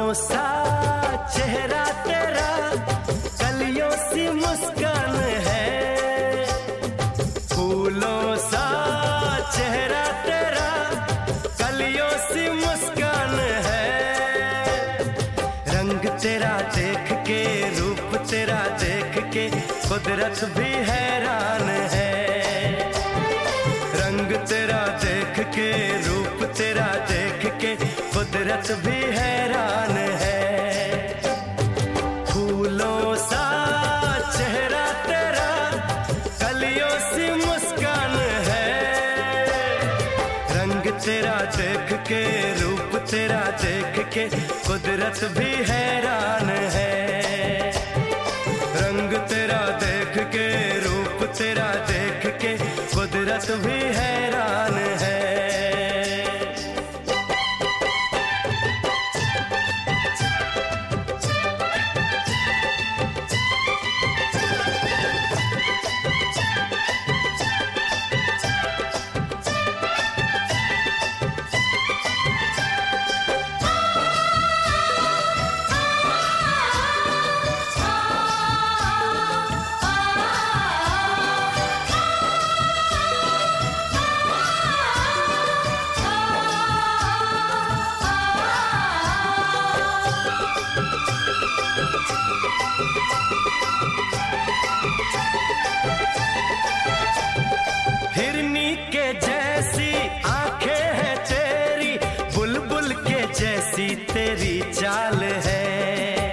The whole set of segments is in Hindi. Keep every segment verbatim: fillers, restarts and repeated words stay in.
फूलों सा चेहरा तेरा, कलियों सी मुस्कान है। फूलों सा चेहरा तेरा, कलियों सी मुस्कान है। रंग तेरा देख के, रूप तेरा देख के, कुदरत भी हैरान है। रंग तेरा देख के, रूप तेरा देख के, कुदरत भी हैरान है। फूलों सा चेहरा तेरा, कलियों सी मुस्कान है। रंग तेरा देख के, रूप तेरा देख के, कुदरत भी हैरान है। रंग तेरा देख के, रूप तेरा देख के, कुदरत भी हैरान है। हिरनी के जैसी आंखें हैं तेरी, बुलबुल के जैसी तेरी चाल है।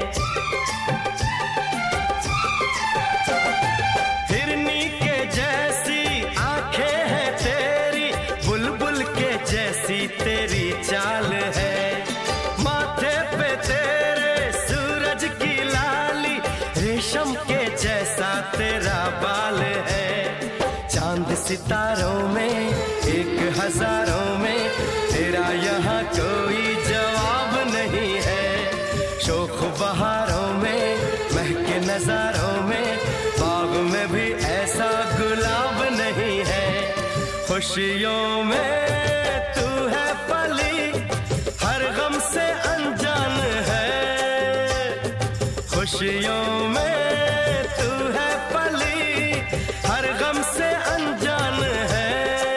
हिरनी के जैसी आंखें हैं तेरी, बुलबुल के जैसी तेरी चाल है। माथे पे तेरे सूरज की लाली, रेशम के जैसा तेरा बाल है। चांद सितारों में, एक हजारों में, तेरा यहाँ कोई जवाब नहीं है। शोख बहारों में, महके नजारों में, बाग में भी ऐसा गुलाब नहीं है। खुशियों में तू है पली, हर गम से अनजान है। खुशियों में तू है पली, हर गम से अनजान है।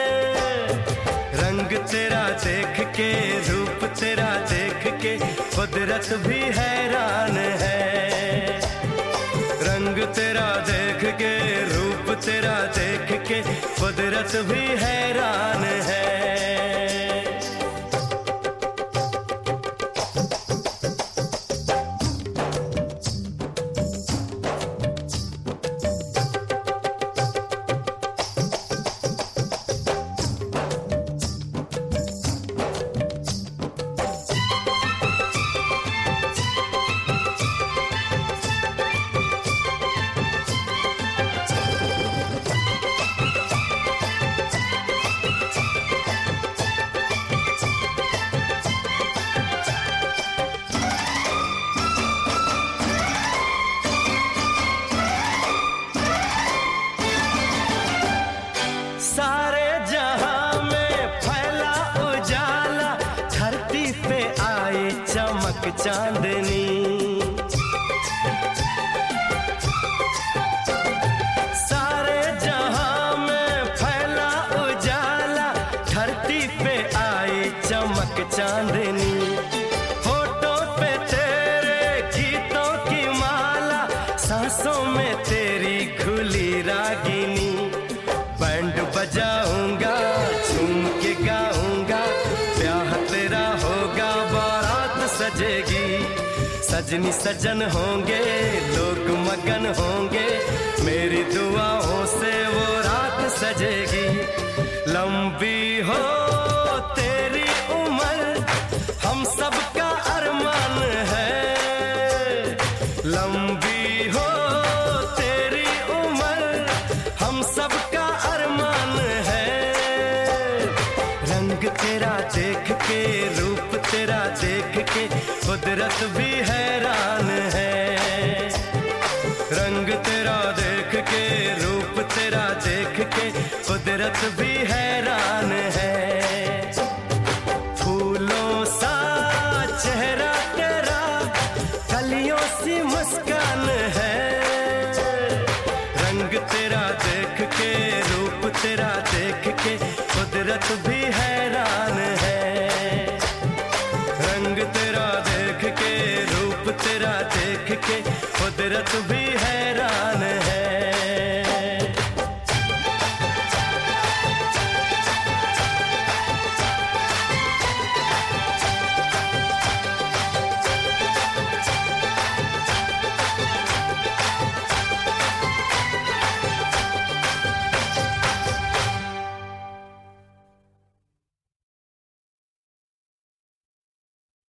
रंग तेरा देख के, रूप तेरा देख के, कुदरत भी हैरान है। रंग तेरा देख के, रूप तेरा देख के, कुदरत भी हैरान है। सारे जहां में फैला उजाला, धरती पे आए चमक चांदनी। सारे जहां में फैला उजाला, धरती पे आए चमक चांदनी। होठों पे तेरे गीतों की माला, सांसों में तेरी खुली रागिनी। बैंड बजाऊंगा, झूम के गाऊंगा, ब्याह तेरा होगा, बारात सजेगी। सजनी सजन होंगे, लोग मगन होंगे, मेरी दुआओं से वो रात सजेगी। लंबी हो तेरी उम्र, हम सबका अरमान है। लंबी हो तेरी उम्र, हम सबका अरमान है। रंग तेरा देख के, रूप तेरा देख के, कुदरत भी हैरान है। रंग तेरा देख के, रूप तेरा देख के, कुदरत भी हैरान है। फूलों सा चेहरा तेरा, तेरा देख के कुदरत भी है